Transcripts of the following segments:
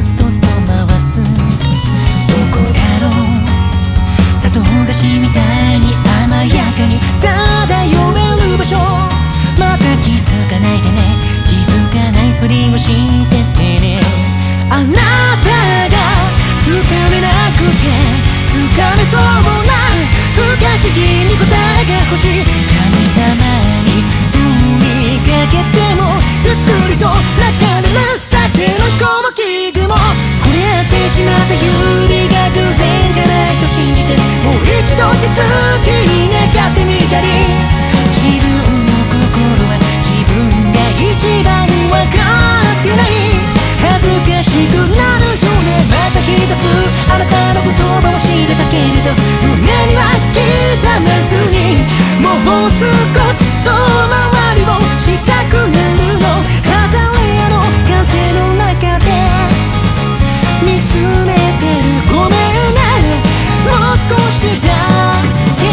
つとつと回す。どこだろう、砂糖菓子みたいに甘やかに漂える場所。また気づかないでね、気づかないふりをしててね。あなたがつかめなくてつかめそうな不可思議に答えが欲しい。神様に問いかけてもゆっくりと流れるだけの飛行機雲。触れ合ってしまった指が偶然じゃないと信じて、もう一度手つきに願ってみたり。自分の心は自分が一番分かってない。恥ずかしくなるよね。また一つあなたの言葉を知れたけれど、胸には刻まずにもう少し遠回りをしたくなるの。ハザウェアの風の中で見つめてる。ごめんね、もう少しだけ。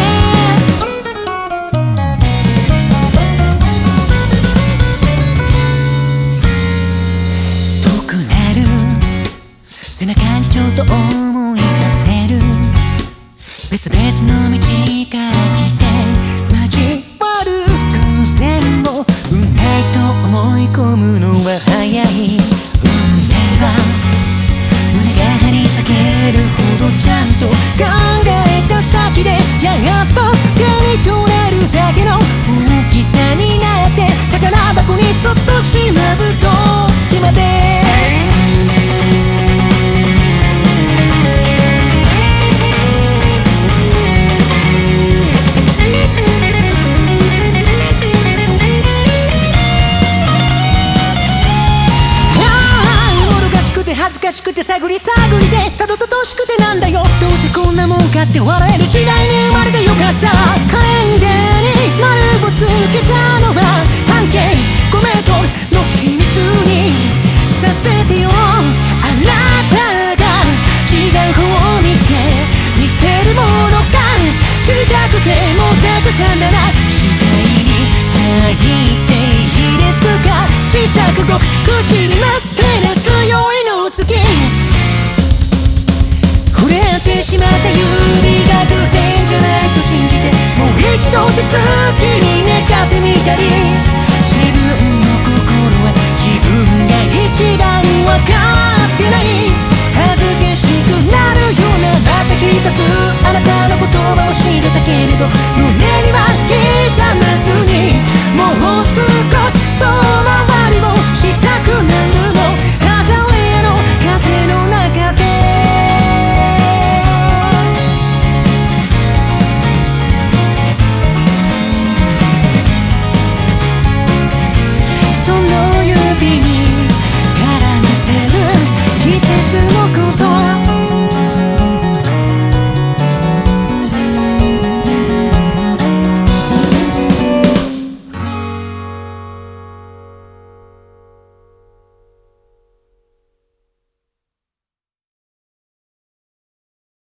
遠くなる背中にちょっと思い出せる。別々の道から来て交わる偶然を運命と思い込むのは早い。運命は胸が張り裂けるほどちゃんと考えた先で、やっと手に取れるだけの大きさになって、宝箱にそっとしまう時まで。恥ずかしくて探り探りでたどたどしくてなんだよ。どうせこんなもんかって笑える時代に生まれてよかった。カレンダーに丸をつけたのは半径5メートルの秘密にさせてよ。